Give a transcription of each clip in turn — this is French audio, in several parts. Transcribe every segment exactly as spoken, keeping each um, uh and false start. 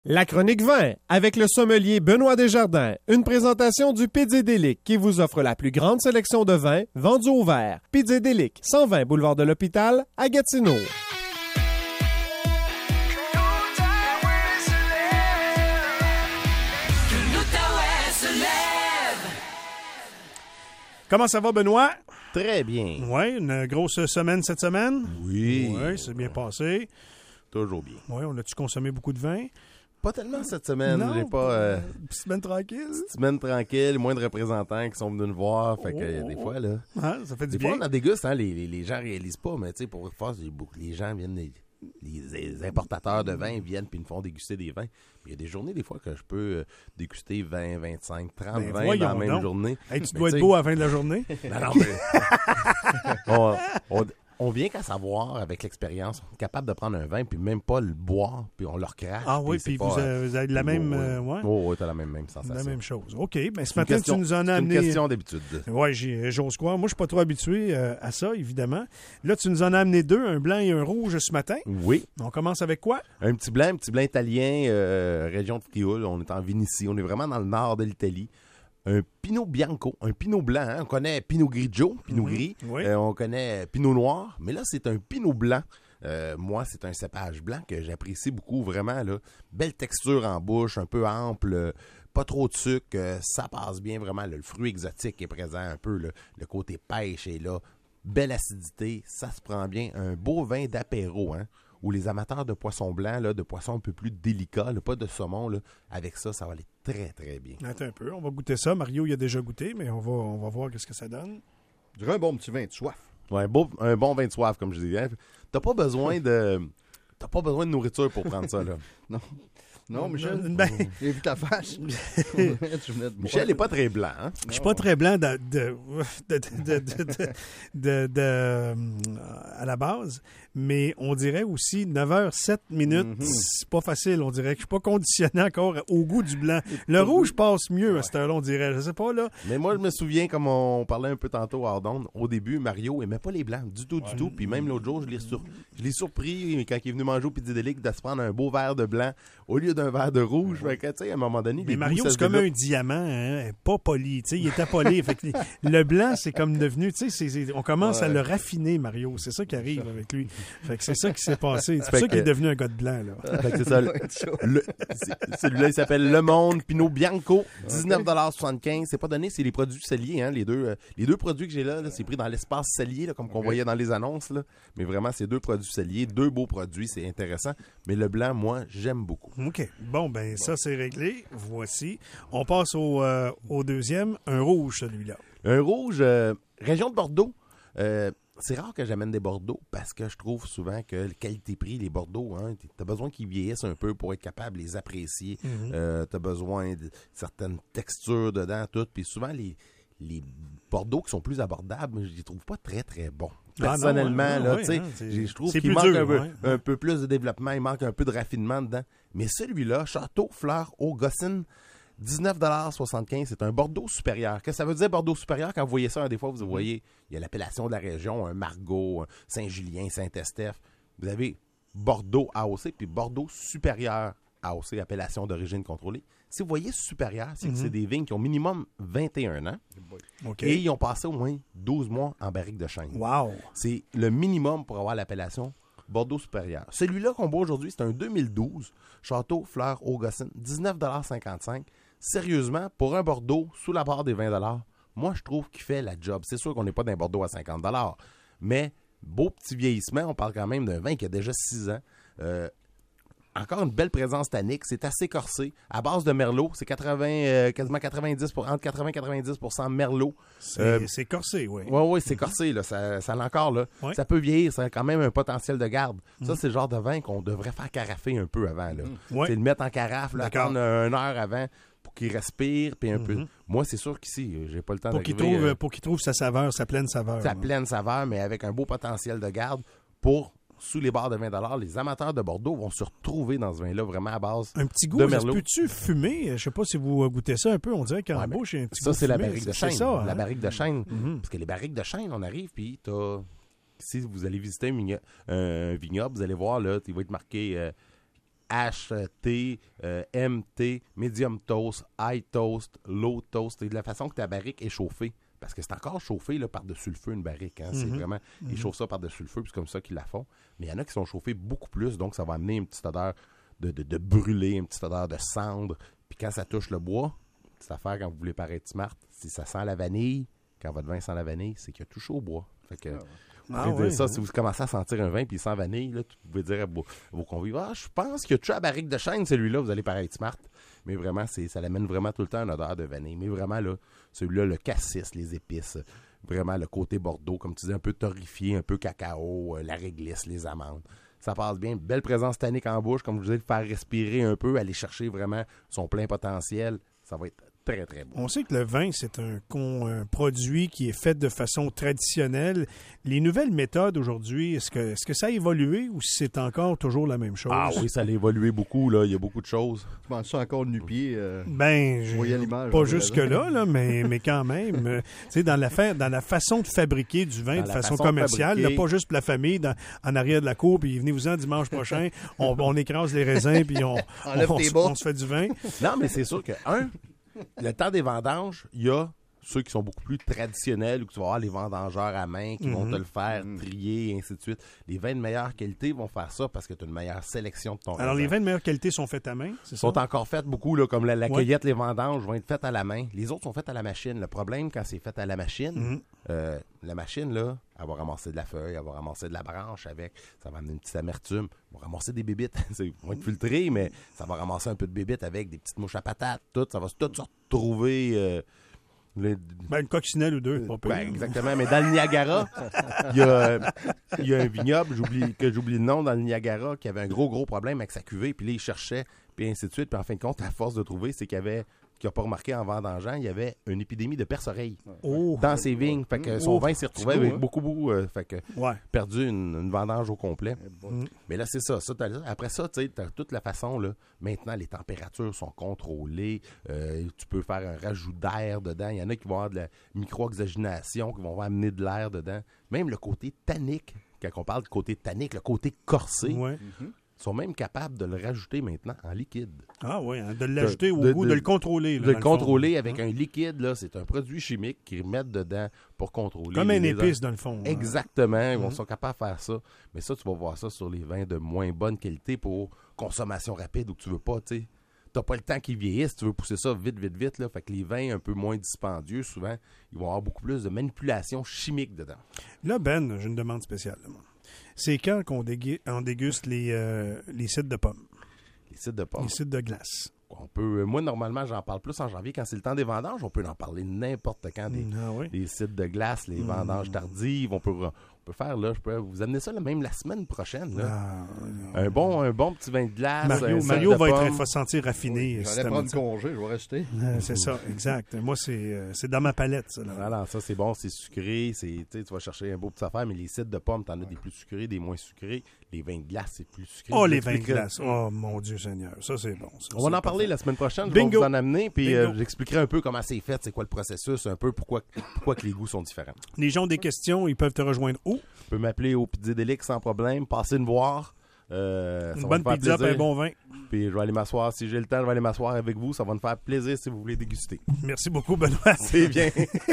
La chronique vin avec le sommelier Benoît Desjardins, une présentation du Pizzédélic qui vous offre la plus grande sélection de vins vendus au verre. Pizzédélic, cent vingt boulevard de l'Hôpital à Gatineau. Comment ça va, Benoît? Très bien. Oui, une grosse semaine cette semaine? Oui. Oui, c'est bien passé. Toujours bien. Oui, on a-tu consommé beaucoup de vin? Pas tellement cette semaine. Non, J'ai pas. Euh, petite semaine tranquille. Petite semaine tranquille, moins de représentants qui sont venus nous voir. Fait que Oh. des fois, là. Ah, ça fait du Des bien. fois, on en déguste, hein, les, les, les gens réalisent pas, mais tu sais, pour force, les gens viennent. Les, les importateurs de vin viennent puis nous font déguster des vins. Il y a des journées, des fois, que je peux euh, déguster vingt, vingt-cinq, trente Ben, vins voyons dans la même donc. journée. Hey, tu Mais dois être t'sais- beau à la fin de la journée. Non, non, mais. on, on, on vient qu'à savoir, avec l'expérience, on est capable de prendre un vin puis même pas le boire, puis on le recrache. Ah oui, c'est puis pas, vous, avez- vous avez la même... Oh, euh, ouais, Oh, oui, t'as la même, même sensation. la même chose. OK, bien ce C'est une matin, question- tu nous en as c'est amené... une question d'habitude. Oui, j'ose croire. Moi, je suis pas trop habitué euh, à ça, évidemment. Là, tu nous en as amené deux, un blanc et un rouge ce matin. Oui. On commence avec quoi? Un petit blanc, un petit blanc italien, euh, région de Frioul. On est en Vénétie. On est vraiment dans le nord de l'Italie. Un Pinot Bianco, un Pinot blanc. Hein? On connaît Pinot Grigio, Pinot Mhm. gris. Oui. Euh, on connaît Pinot noir. Mais là, c'est un Pinot blanc. Euh, moi, c'est un cépage blanc que j'apprécie beaucoup, vraiment. Là. Belle texture en bouche, un peu ample, euh, pas trop de sucre. euh, ça passe bien, vraiment. Là. Le fruit exotique est présent un peu. Là. Le côté pêche est là. Belle acidité, ça se prend bien. Un beau vin d'apéro, hein, où les amateurs de poissons blancs, là, de poissons un peu plus délicats, là, pas de saumon, là, avec ça, ça va aller très, très bien. Attends un peu, on va goûter ça. Mario, il a déjà goûté, mais on va, on va voir qu'est-ce que ça donne. Je dirais un bon petit vin de soif. Ouais, un, beau, un bon vin de soif, comme je disais. T'as pas besoin de... T'as pas besoin de nourriture pour prendre ça, là. Non. Non, Michel, Ben- j'ai vu ta face. Tu venais de Michel n'est pas très blanc, hein? Je suis pas très blanc de, de, de, de, de, de- de- de- euh, à la base, mais on dirait aussi neuf heures sept minutes, Mhm. c'est pas facile. On dirait que je suis pas conditionné encore au goût du blanc. Le rouge passe mieux à cette heure-là, on dirait. Je sais pas, là. Mais moi, je me souviens, comme on parlait un peu tantôt à Ardon, au début, Mario aimait pas les blancs, du tout, du tout. Puis même l'autre jour, je l'ai sur... je l'ai surpris quand il est venu manger au Pizzédélic de se prendre un beau verre de blanc au lieu d'un verre de rouge. Fait que, tu sais, à un moment donné, Mais les Mario, goûts, ça c'est se comme développe. un diamant, hein, pas poli. Tu sais, il est appolé. Fait que le blanc, c'est comme devenu. Tu sais, c'est- c'est- on commence à Ouais. le raffiner, Mario. C'est ça qui arrive avec lui. Fait que c'est ça qui s'est passé. C'est pour Fait ça qu'il est que- devenu un gars de blanc, là. Fait que c'est ça. le- le- c'est- celui-là, il s'appelle Le Monde Pinot Bianco, dix-neuf soixante-quinze. C'est pas donné, c'est les produits celliers, hein, les deux, euh, les deux produits que j'ai là, là, c'est pris dans l'espace cellier, là, comme qu'on voyait dans les annonces, là. Mais vraiment, c'est deux produits celliers, deux beaux produits, c'est intéressant. Mais le blanc, moi, j'aime beaucoup. OK. Bon, ben ça, c'est réglé. Voici. On passe au, euh, au deuxième. Un rouge, celui-là. Un rouge, euh, région de Bordeaux. Euh, c'est rare que j'amène des Bordeaux parce que je trouve souvent que le qualité-prix, les Bordeaux, hein, t'as besoin qu'ils vieillissent un peu pour être capable de les apprécier. Mhm. Euh, t'as besoin de certaines textures dedans, tout. Puis souvent, les, les Bordeaux qui sont plus abordables, je les trouve pas très, très bons. Ah non, Personnellement, hein, là, ouais, tu sais, hein, c'est- j'ai- je trouve c'est qu'il plus manque dur, un, peu, ouais. un peu plus de développement, il manque un peu de raffinement dedans. Mais celui-là, Château Fleur au Gossin, dix-neuf soixante-quinze, c'est un Bordeaux supérieur. Qu'est-ce que ça veut dire, Bordeaux supérieur? Quand vous voyez ça, des fois, vous voyez, il y a l'appellation de la région, un Margaux, un Saint-Julien, Saint-Estèphe. Vous avez Bordeaux A O C, puis Bordeaux supérieur A O C, appellation d'origine contrôlée. Si vous voyez supérieur, c'est que Mhm. c'est des vignes qui ont minimum vingt et un ans OK. et ils ont passé au moins douze mois en barrique de chêne. Wow. C'est le minimum pour avoir l'appellation Bordeaux supérieur. Celui-là qu'on boit aujourd'hui, c'est un deux mille douze Château Fleur au Gossin, dix-neuf cinquante-cinq. Sérieusement, pour un Bordeaux sous la barre des vingt dollars, moi, je trouve qu'il fait la job. C'est sûr qu'on n'est pas d'un Bordeaux à cinquante dollars, mais beau petit vieillissement, on parle quand même d'un vin qui a déjà six ans. Euh, encore une belle présence tannique, c'est assez corsé. À base de Merlot, c'est quatre-vingts, euh, quasiment quatre-vingt-dix pour, entre quatre-vingts et quatre-vingt-dix pour cent Merlot. C'est Euh, c'est corsé, oui. Oui, oui, c'est corsé, là. Ça, ça l'a encore, là. Ouais. Ça peut vieillir, ça a quand même un potentiel de garde. Ça, c'est le genre de vin qu'on devrait faire carafer un peu avant, là. Ouais. C'est le mettre en carafe, là, D'accord. attendre une heure avant pour qu'il respire, puis un peu. Mhm. Moi, c'est sûr qu'ici, j'ai pas le temps Pour qu'il d'arriver, trouve, euh, pour qu'il trouve sa saveur, sa pleine saveur. sa là. pleine saveur, mais avec un beau potentiel de garde pour, sous les barres de vingt dollars, les amateurs de Bordeaux vont se retrouver dans ce vin-là, vraiment à base. Un petit de goût, ça se Merlot. peut-tu fumer? Je sais pas si vous goûtez ça un peu. On dirait qu'en Ouais, mais bouche, il y a un petit Ça, goût c'est la fumé. barrique de C'est chêne. ça, La hein? barrique de chêne. Mhm. Parce que les barriques de chêne, on arrive, puis t'as... Si vous allez visiter un, vigno- un vignoble, vous allez voir, là, il va être marqué euh, H T, euh, M T, Medium Toast, High Toast, Low Toast. Et de la façon que ta barrique est chauffée. Parce que c'est encore chauffé là, par-dessus le feu, une barrique. Hein? Mm-hmm. C'est vraiment, mm-hmm. Ils chauffent ça par-dessus le feu, puis c'est comme ça qu'ils la font. Mais il y en a qui sont chauffés beaucoup plus, donc ça va amener une petite odeur de, de, de brûlé, une petite odeur de cendre. Puis quand ça touche le bois, petite affaire quand vous voulez paraître smart, si ça sent la vanille, quand votre vin sent la vanille, c'est qu'il y a touché au bois. Fait que, ah, vous pouvez ah, dire ouais, ça, ouais. Si vous commencez à sentir un vin puis il sent vanille, là, vous pouvez dire à vos, à vos convives, ah, je pense qu'il y a touché à la barrique de chêne, celui-là, vous allez paraître smart. Mais vraiment, c'est, ça l'amène vraiment tout le temps une odeur de vanille. Mais vraiment, là, celui-là, le cassis, les épices, vraiment le côté Bordeaux, comme tu dis, un peu torréfié, un peu cacao, euh, la réglisse, les amandes. Ça passe bien. Belle présence tannique en bouche, comme je vous disais, le faire respirer un peu, aller chercher vraiment son plein potentiel. Ça va être très, très bon. On sait que le vin, c'est un, con, un produit qui est fait de façon traditionnelle. Les nouvelles méthodes aujourd'hui, est-ce que, est-ce que ça a évolué ou c'est encore toujours la même chose? Ah oui, ça a évolué beaucoup. Là. Il y a beaucoup de choses. Tu penses ça encore de nu-pied? Euh, ben, je, pas jusque-là, là, mais, mais quand même. euh, tu sais, dans la, fa- dans la façon de fabriquer du vin dans de façon, façon commerciale, là, pas juste pour la famille, dans, en arrière de la cour, puis venez-vous-en dimanche prochain, on, on écrase les raisins, puis on, on, on, on, on se fait du vin. Non, mais c'est sûr que, un, le temps des vendanges, il y a ceux qui sont beaucoup plus traditionnels, où tu vas avoir les vendangeurs à main qui mm-hmm. vont te le faire mm-hmm. trier, et ainsi de suite. Les vins de meilleure qualité vont faire ça parce que tu as une meilleure sélection de ton Alors, raisin. Les vins de meilleure qualité sont faits à main, c'est ça? Sont encore faits beaucoup, là, comme la, la ouais. cueillette, les vendanges vont être faites à la main. Les autres sont faites à la machine. Le problème, quand c'est fait à la machine, mm-hmm. euh, la machine, là, elle va ramasser de la feuille, elle va ramasser de la branche avec, ça va amener une petite amertume, elle va ramasser des bébites, ils vont être filtrés, mais ça va ramasser un peu de bébites avec des petites mouches à patates, tout, ça va tout se retrouver... Euh, Les... Ben, une coccinelle ou deux, pas ben, exactement, mais dans le Niagara, il y a, il y a un vignoble, j'oublie, que j'oublie le nom, dans le Niagara, qui avait un gros, gros problème avec sa cuvée, puis là, il cherchait, puis ainsi de suite, puis en fin de compte, à force de trouver, c'est qu'il y avait, qu'il n'a pas remarqué en vendangeant, il y avait une épidémie de perce-oreille oh. dans ses vignes, fait que son oh. vin s'est retrouvé avec beaucoup, beaucoup, euh, fait que ouais. perdu une, une vendange au complet. Mm. Mais là, c'est ça, ça t'as, après ça, tu sais, t'as toute la façon, là, maintenant, les températures sont contrôlées, euh, tu peux faire un rajout d'air dedans, il y en a qui vont avoir de la micro-oxygénation, qui vont amener de l'air dedans, même le côté tannique, quand on parle de côté tannique, le côté corsé, ouais. mm-hmm. sont même capables de le rajouter maintenant en liquide. Ah oui, hein, de l'ajouter de, au de, goût, de, de le contrôler. Là, de le contrôler avec hein? un liquide, là, c'est un produit chimique qu'ils remettent dedans pour contrôler. Comme un épice, a... dans le fond. Exactement, hein? mm-hmm. Ils sont capables de faire ça. Mais ça, tu vas voir ça sur les vins de moins bonne qualité pour consommation rapide où tu veux pas, tu sais. T'as pas le temps qu'ils vieillissent, tu veux pousser ça vite, vite, vite. Là. Fait que les vins un peu moins dispendieux, souvent, ils vont avoir beaucoup plus de manipulation chimique dedans. Là, Ben, j'ai une demande spéciale. Là. C'est quand qu'on dégu- on déguste les, euh, les cidres de pommes? Les cidres de pommes? Les cidres de glace. On peut, moi, normalement, j'en parle plus en janvier quand c'est le temps des vendanges. On peut en parler n'importe quand. Des, ah oui? des cidres de glace, les mmh. vendanges tardives. On peut, on peut faire, là, je peux vous amener ça là, même la semaine prochaine. Là. Ah, un, bon, un bon petit vin de glace. Mario, Mario va être, va sentir raffiné. Oui, j'allais prendre congé, je vais rester. Euh, c'est ça, exact. Moi, c'est, euh, c'est dans ma palette, ça. Là. Voilà, ça, c'est bon, c'est sucré. C'est, tu vas chercher un beau petit affaire, mais les cidres de pommes, t'en as des plus sucrés, des moins sucrés. Les vins de glace, c'est plus sucré. Oh, les vins de glace. Oh, mon Dieu Seigneur. Ça, c'est bon. Ça, on va en parler la semaine prochaine. Je Bingo. vais vous en amener, puis euh, j'expliquerai un peu comment c'est fait, c'est quoi le processus, un peu pourquoi, pourquoi que les goûts sont différents. Les gens ont des questions, ils peuvent te rejoindre où? Tu peux m'appeler au Pizzadélique sans problème, passer me voir. Euh, Une bonne pizza et un bon vin. Puis je vais aller m'asseoir. Si j'ai le temps, je vais aller m'asseoir avec vous. Ça va me faire plaisir si vous voulez déguster. Merci beaucoup, Benoît. C'est bien.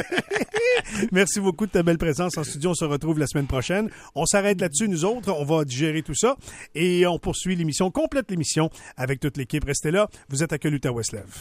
Merci beaucoup de ta belle présence en studio. On se retrouve la semaine prochaine. On s'arrête là-dessus, nous autres. On va digérer tout ça. Et on poursuit l'émission, complète l'émission, avec toute l'équipe. Restez là. Vous êtes à Coluta Westlev.